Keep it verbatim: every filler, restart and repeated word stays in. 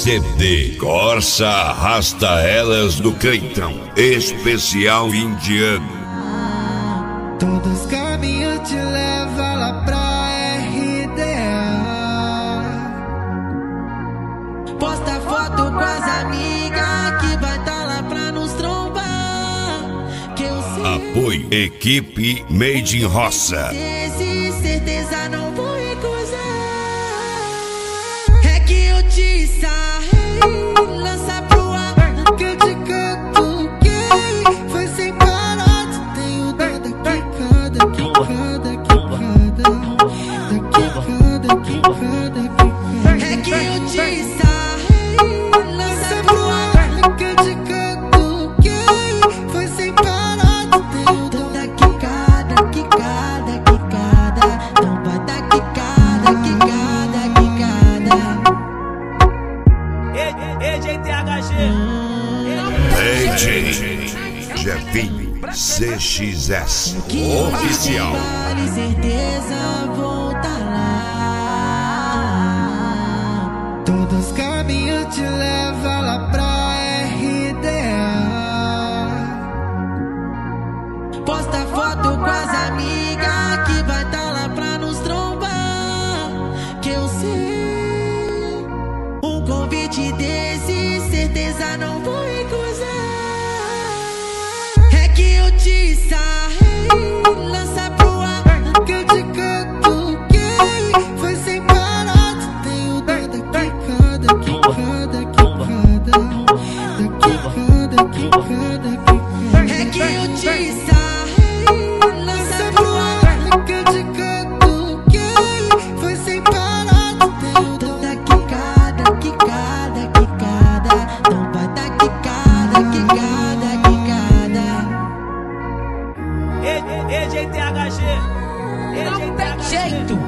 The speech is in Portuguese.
C D Corsa Arrasta Elas do Creitão, especial fim de ano. Todos os caminhos te levam lá pra R D A. Posta foto com as amigas que vai tá lá pra nos trombar. Que eu sei. Apoio Equipe Made in Roça. Esse certeza não vou recusar. É que eu te sarrei, lança pro ar que eu te canto gay. Foi sem parar, tu tem o dedo aqui, cada, aqui, cada, aqui, cada, daqui, cada, aqui, cada, aqui, cada. É que eu te sarrei, lança pro ar que eu te canto gay. Foi sem parar, tu tem o dedo aqui, cada, aqui, cada, aqui, cada. Não vai daqui, cada, aqui, cada, aqui, cada. E J T H G D J Jefinho C X S Oficial. Vale certeza vou tá lá. Todos os caminhos te levam lá pra R D A. Posta foto com as amigas que vai tá lá pra nos trombar. Que eu sei, um convite desse certeza não vou recusar. É que eu te sarrei, lança pro ar que eu te canto gay. Foi sem parar, tu tem o dedo aqui, cada, aqui, cada, aqui, cada. Daqui, cada, aqui, cada, aqui, cada. É que eu te sarrei, lança pro ar que eu te canto gay. Foi sem parar, tu tem o dedo aqui, cada, aqui, cada, aqui, cada. Não vai daqui, cada, aqui, cada, aqui, cada. E J T H G Não tem jeito.